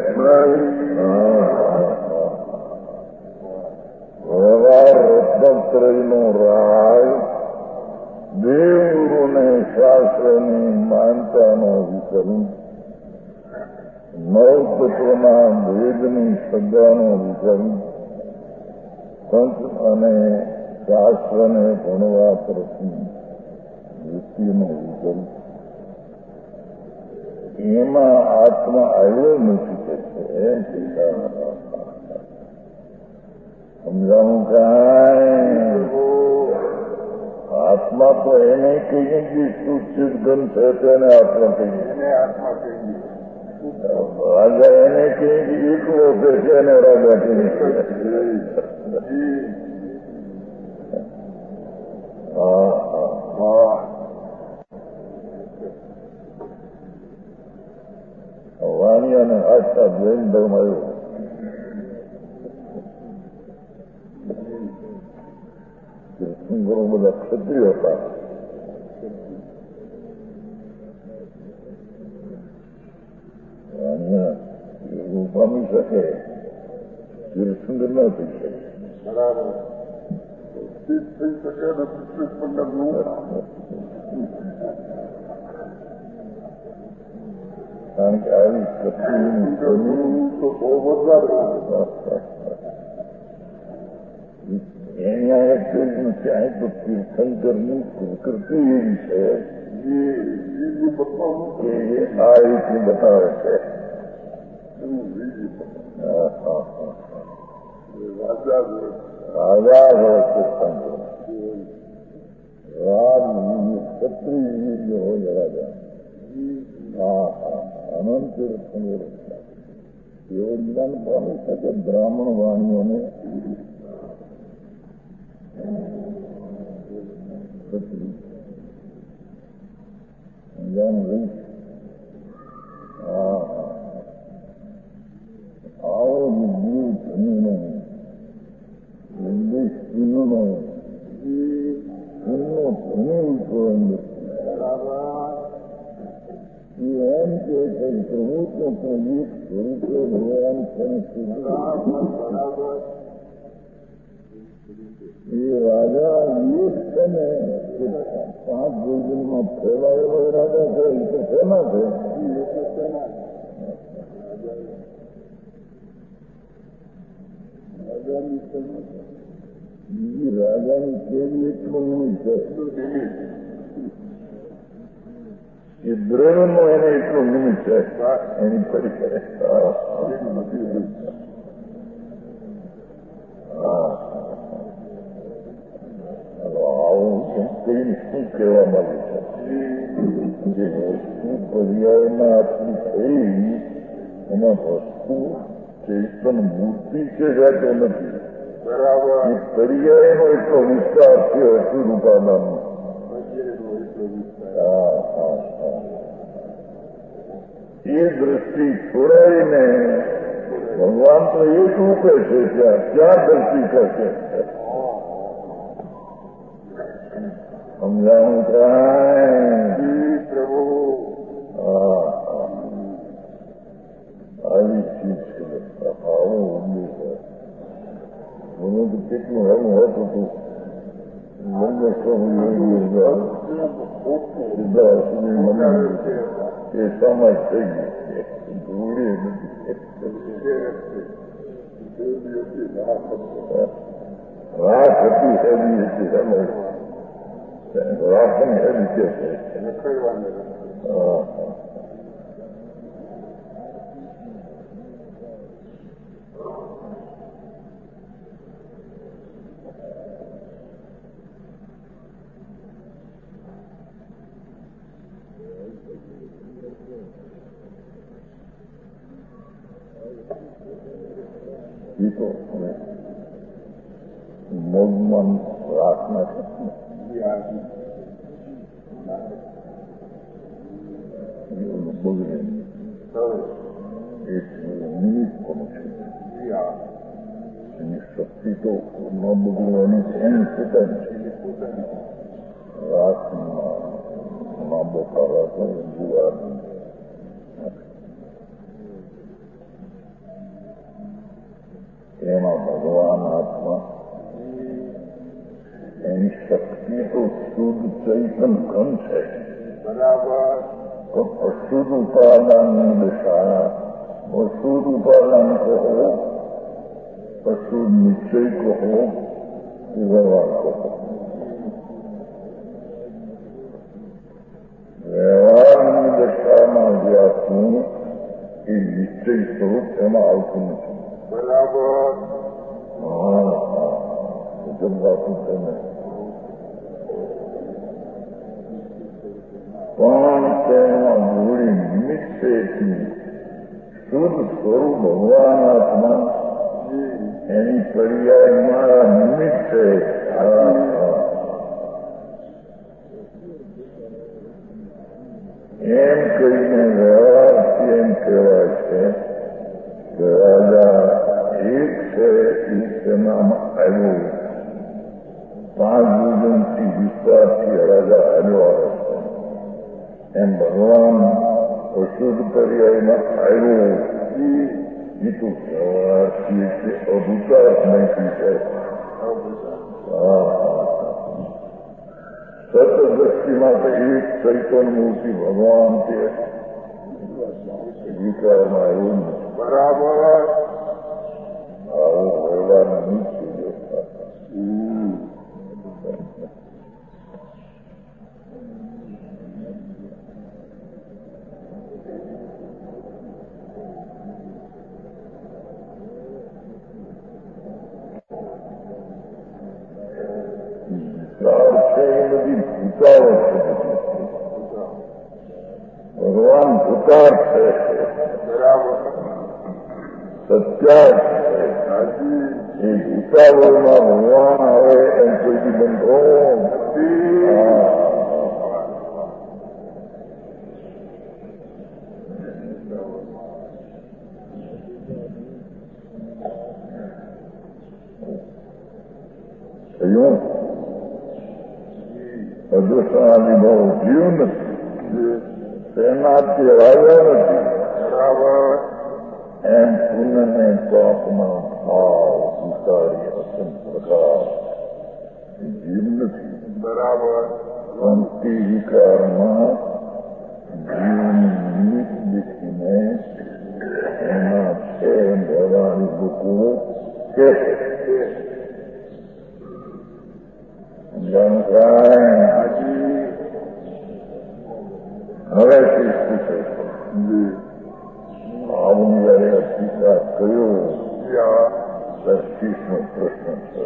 વ્યવહાર રત્નત્રયનો રાય દેવગુરુને શાસ્ત્રની માનતાનો વિકલ્પ નવતત્વના વેદની શ્રદ્ધાનો વિકલ્પ સંત અને શાસ્ત્રને ભણવા પ્રતિ વૃત્તિનો વિકલ્પ એમાં આત્મા આવ્યો નથી કે છે એમ સમજાવું કાંઈ આત્મા તો એને કહીએ જે સુચિત ગમ છે તેને આત્મા કહીએ. રાજા એને કહીએ કે એકલો છે તેને રાજા કહીએ. વાણી અને આસ્થા જૈન ધર્મ આવ્યો. તીર્થંકરો બધા ક્ષત્રિય હતા. એવું પામી શકે તીર્થંકર ન થઈ શકે. બરાબર. થઈ શકે કારણ કે આવી ક્ષત્રિયની જમીન તો બહુ વધારે એની એક ક્યાંય તો તીર્થંકરની પ્રકૃતિ એવી છે કે આ રીતે બતાવે છે. રાજા હોય તીર્થંકર રાજ ક્ષત્રિય હોય રાજા. અનંત તીર્થંકર એવો જ્ઞાન પામી શકે બ્રાહ્મણ વાણીઓને આવો જીવ ધનીનો નિર્દેશ ધીનો એમનો ધની અંદર એમ કે પ્રભુ તો એક સ્વરૂપે ભગવાન એ રાજા એક છે ને 5 ભોજનમાં ફેલાયેલો રાજા છે એ તો શેના છે? બીજી રાજાની કેવી એટલું નિમિત્ત છે એ દ્રવ્યનું એને એટલું નિમિત્ત છે એની પરિચય. આવું કઈ શું કહેવા માંગે છે? જે વસ્તુ પર્યાયમાં આપણી થઈ એમાં વસ્તુ ચેતન મૂર્તિ છે જાતો નથી. બરાબર. પર્યાયનો એટલો વિસ્તાર છે અસુરૂપાદાનો. એ દ્રષ્ટિ છોડાઈને ભગવાન તો એ રૂપે છે ત્યાં દ્રષ્ટિ થશે. સમજાવું કાંઈ પ્રભુ આવી ચીજ છે. આવું ઊંડું છે. મને તો કેટલું એવું હતું હતું એ સમજ થઈ ગઈ રાખ હતી હેવી હતી રાખ હેવી છે. તો મૌનમાં પ્રાર્થના બગડે નિમિત્ત કોનું છે એની શક્તિ તો ન બગડવાની એની પોતાની છે. રાતમાં બફારા કરે જુવાર એમાં ભગવાન આત્મા એની શક્તિ તો શુદ્ધ ચૈતન ઘન છે. બરાબર. તો અશુદ્ધ ઉપાદાનની દશા અશુદ્ધ ઉપાદાન કહો અશુદ્ધ નિશ્ચય કહો કે વ્યવહાર કહો. વ્યવહારની દશામાં વ્યાપનું એ નિશ્ચય સ્વરૂપ એમાં આવતું નથી. બરાબર. જમવાતું તમે પણ તેમાં મૂળી નિમિત્તેથી શુદ્ધ સ્વરૂપ ભગવાન આત્મા એની પર્યાયમાં નિમિત્તે એમ કહીને વ્યવહારથી એમ કહેવાય છે કે રાજા એક છે એ તેનામાં આવ્યું 5 ભોજનથી વિશ્વાસથી રાજા આવ્યો આવે છે. એમ ભગવાન અશુદ્ધ પર્યાયમાં આવ્યો એ તો વ્યવહારથી એટલે અભૂતાર્થ નહીં છે. સતદ્રષ્ટિમાં તો એક ચૈતન મૂર્તિ ભગવાન છે વિકારમાં આવ્યું નથી. બરાબર. આવો વ્યવહાર નહીં છે. ભગવાન ભૂતાર છે. સત્યાર્થ છે. એ ભૂતાવળમાં ભગવાન આવે એમ કોઈ બંધો થયું. અદૃષ્ટાદિ ભાવ જીવ નથી તેનાથી આવ્યા નથી. બરાબર. એમ પુણ્યને પાપના ભાવ ઉતારી અસંગ પ્રકાર જીવ નથી. બરાબર. અંતિ વિકારમાં જીવની નિમિત્ત દેખીને એના છે વ્યવહારિક લોકો કે હવે પૂછે છે આવું જયારે અસ્વીકાર કર્યો 25નો પ્રશ્ન છે.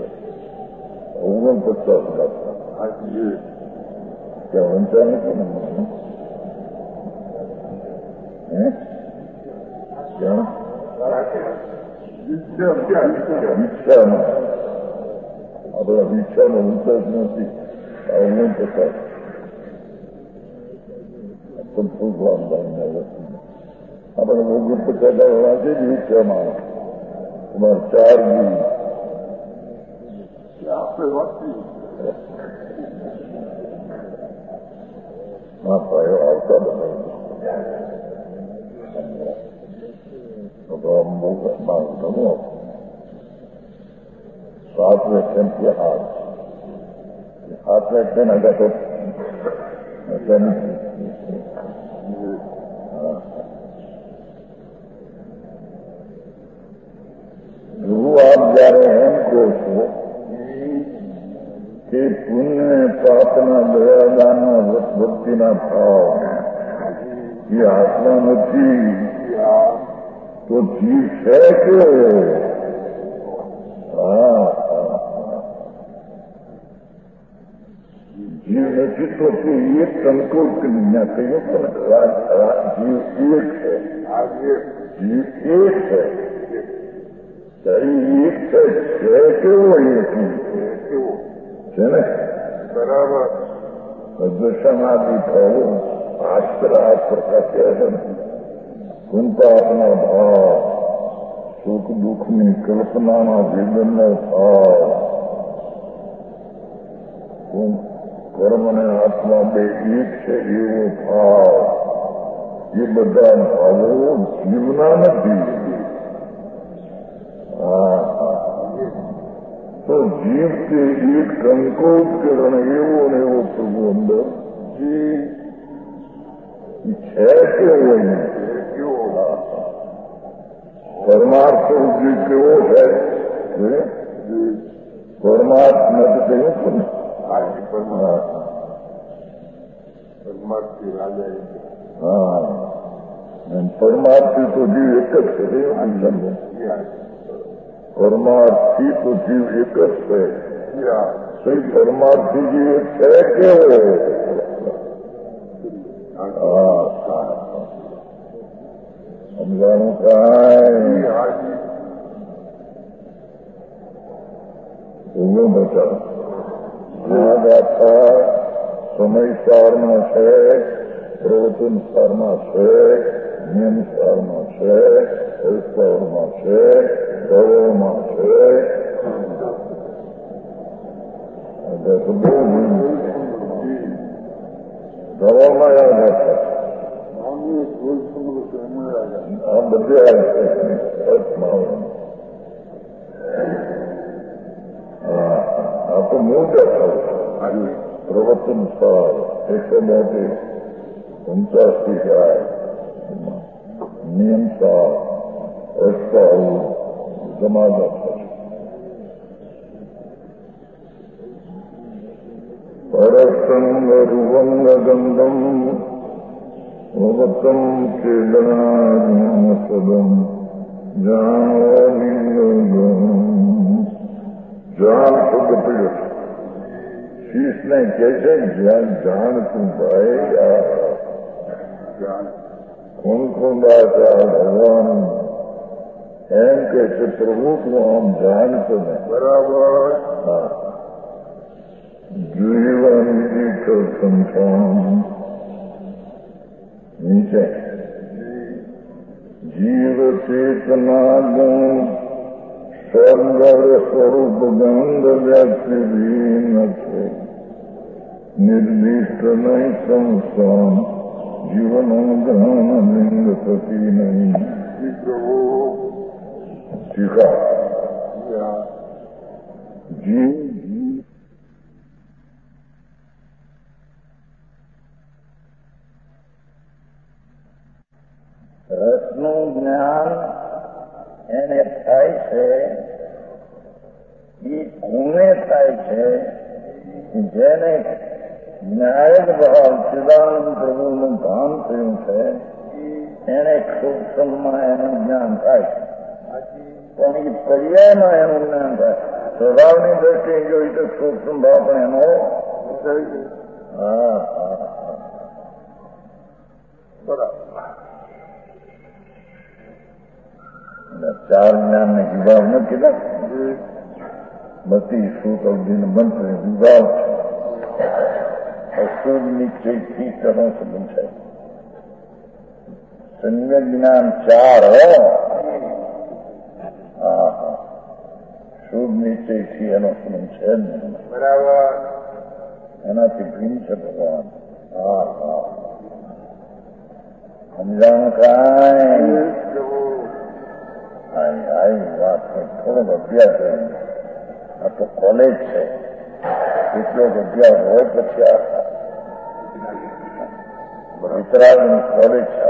49 લાખ ત્યાં વંચા નથી ને વિચારમાં આપણા વિચારનો વિચાર નથી. 49 ભગવાન આપણે 49 વાંચે જ વિચારમાં તમારે 4 આપણે વાંચી ના પાયો આવતા બનાવી 7 વ્યક્તિ હાથ વ્યક્તિ ના તો ગુરુ આપ જયારે એમ કહો છો કે પુણ્ય પાપના દયાદાનના ભક્તિના ભાવ એ આત્મા નથી. तो जीव है क्यों? जीव नहीं तो एक संकोच नहीं कहीं तो जीव एक है, जीव एक है, एक है क्यों एक है ना बराबर समाधि भाव आश्चर्य का कहन उनका अपना भाव सुख दुख में कल्पना जीवन में भाव कर्म ने आत्मा में एक है एवं भाव ये बदा भावो जीवना नहीं। तो जीव के एक संकोच करण एवं ने वो प्रभु अंदर जी है क्यों वही परमार्थ जी क्यों है परमार्थ न तो कहीं सुन परमार्थी राजा परमार्थी तो जीव एक परमार्थी तो जीव एक है सही परमार्थी जी एक है क्यों समझाने का वो बचा याद आता समय सारना છે પ્રવચન સારમાં છે નિયમ સારમાં છે સંસ્કારમાં છે દળોમાં છે દળોમાં યાદ હતા આ બધે આ તો મોટા પ્રવચન સાર 150 જાય નિયમ સાર સંસ્કારો સમાધાન થશે પરસંગ રૂવંગ ગંધમ ભગતમ ચેદનાસદમ જાન શુદ્ધ પ્રિય शीश ने कैसे ज्ञान जान तुम पाएगा कौन बात भगवान एम कैसे प्रभु को हम जानते हैं बराबर जीवन की संस्थान नीचे जीव चेतना गुण स्वर्ग स्वरूप गंध व्यक्ति भी न थे निर्दिष्ट नहीं संस्थान जीवन ग्रहण लिंग सती नहीं टीका जीव रसનું જ્ઞાન એને થાય છે એ કોને થાય છે જેને ન્યાયક ભાવ ચિદાનંદ પ્રભુનું ભાન થયું છે એને સૂક્ષ્મમાં એનું જ્ઞાન થાય પણ એ પર્યાયમાં એનું જ્ઞાન થાય સ્વભાવની દ્રષ્ટિએ જોઈ તો સૂક્ષ્મ ભાવ પણ એનો બરાબર ચાર જ્ઞાનને વિભાવ નથી કીધા બધી સુખ અવધિને મંત્ર વિભાવ છે અશુભ નિશ્ચયથી કરવાનો સંબંધ છે સંજ્ઞ જ્ઞાન ચાર શુભ નિશ્ચયથી એનો સંબંધ છે જ નહીં બરાબર એનાથી ભિન્ન છે ભગવાન સમજાણું કાંઈ આવી વાત થોડોક અભ્યાસ આ તો કોલેજ છે એટલો અભ્યાસ હોય પછી વિતરાગની કોલેજ છે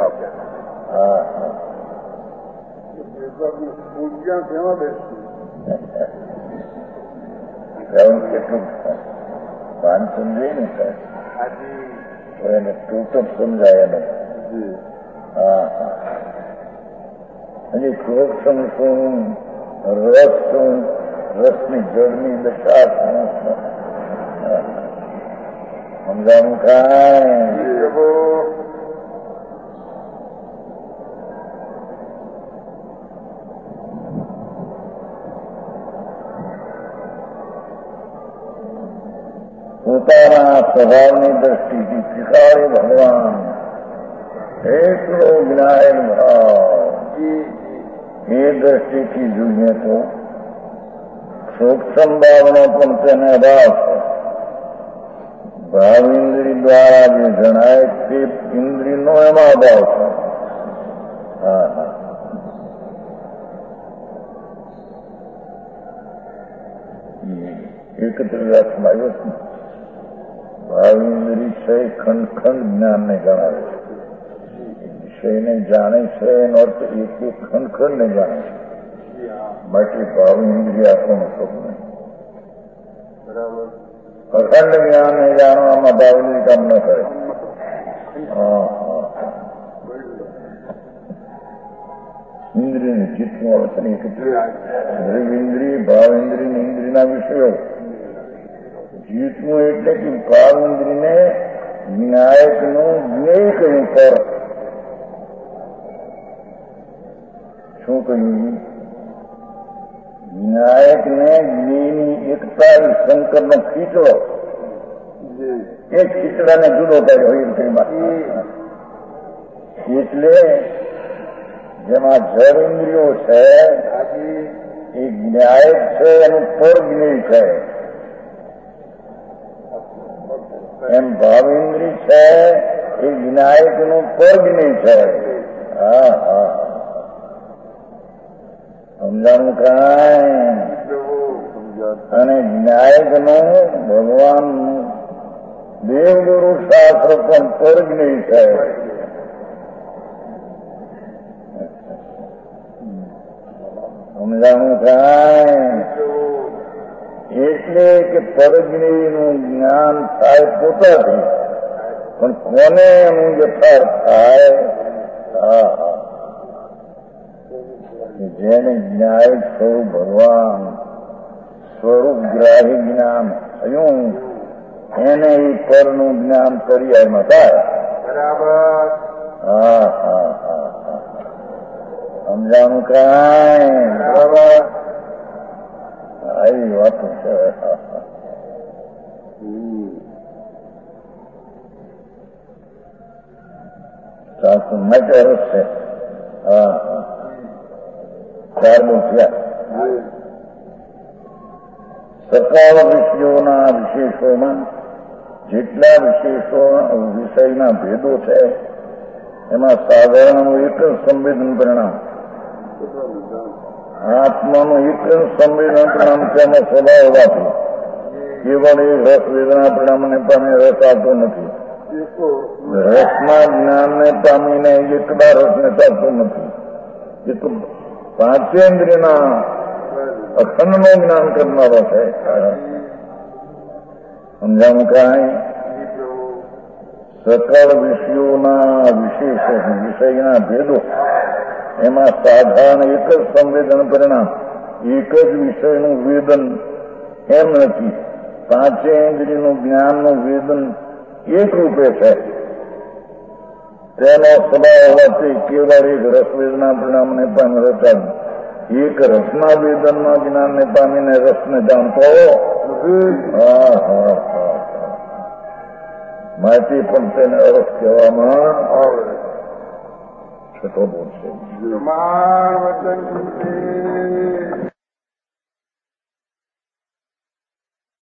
કેટલું ભાન સમજાય ને સાહેબ તો એને તૂટક સમજાય એનું હજી સૂક્ષ્મ શું, રસ શું, રસની જળની દશા શું સમજાવું કાંઈ? પોતાના સ્વભાવની દ્રષ્ટિથી શીખાડે ભગવાન એકલો જ્ઞાન ભાવ. એ દ્રષ્ટિથી જોઈએ તો સૂક્ષ્મ ભાવનો પણ તેને અભાવ છે. ભાવ ઇન્દ્રિય દ્વારા જે જણાય તે ઇન્દ્રિયનો એમાં અભાવ છે. હા હા, એકત્રીસમાં આવ્યો છે. ભાવ ઇન્દ્રિય છે ખંડ ખંડ જ્ઞાનને ગણાવે છે. વિષયને જાણે છે એનો અર્થ એક ખંડ ખંડને જાણે છે. માટે ભાવ ઇન્દ્રિય આપણને શોખ નહીં. અખંડ જ્ઞાનને જાણવામાં ભાવની કામ ન કરે. ઇન્દ્રિયને ચિત્તનું અવસર ઇન્દ્રિય ભાવ ઇન્દ્રિય ઇન્દ્રિયના વિષયો જીતવું એટલે કે ભાવ ઇન્દ્રિયને વિનાયકનું જ્ઞેય કહ્યું. પર શું કહ્યું? વિનાયકને જ્ઞેયની એકતા શંકરનો ખીચડો, એક ખીચડાને જુદો કર્યો. એટલે જેમાં જળ ઇન્દ્રિયો છે એ જ્ઞાયક છે, એનું પર જ્ઞેય છે. એમ ભાવ ઇન્દ્રિય છે એ વિનાયકનું પર જ્ઞેય છે. હા હા, સમજાણું કાંઈ? અને વિનાયકનું ભગવાનનું દેવગુરુ શાસ્ત્ર પણ પર જ્ઞેય છે. સમજાણું કાંઈ? એટલે કે પરજ્ઞેયનું જ્ઞાન થાય પોતાથી, પણ કોને એનું યથાર્થ થાય? જેને જ્ઞાયક સ્વરૂપ ભગવાન સ્વરૂપ ગ્રાહી જ્ઞાન થયું એને એ પરનું જ્ઞાન પર્યાયમાં થાય. બરાબર. હા હા હા હા, સમજાણું કાંઈ? બરાબર. આવી વાતો છે. સાસુ માટે રસ છે. હા હા, 4 થયા. સકાળ વિષયોના વિશેષોમાં જેટલા વિશેષો વિષયના ભેદો છે એમાં સાધારણ એક જ સંવેદન પરિણામ, આત્માનું એક જ સંવેદન પરિણામ તેનો સ્વભાવ હોવાથી કેવળ એ રસ વેદના પરિણામને પામે રસ આવતો નથી. રસના જ્ઞાનને પામીને એકલા રસને ચાલતો નથી. એ તો પાંચેન્દ્રિયના અખંડનું જ્ઞાન કરનારો છે. સમજાવું કાંઈ? સકળ વિષયોના વિશેષો વિષયના ભેદો એમાં સાધારણ એક જ સંવેદન પરિણામ, એક જ વિષયનું વેદન એમ નથી. પાંચેન્દ્રિયનું જ્ઞાનનું વેદન એક રૂપે છે. તેનો સ્વભાવ હોવાથી કેવળ એક રસ વેદના પરિણામને પામી રચાયું. એક રસના વેદનના જ્ઞાનને પામીને રસને જાણતો. હા હા હા, માહિતી પણ તેને અરસ કહેવામાં આવે. છઠ્ઠો બોલ છે.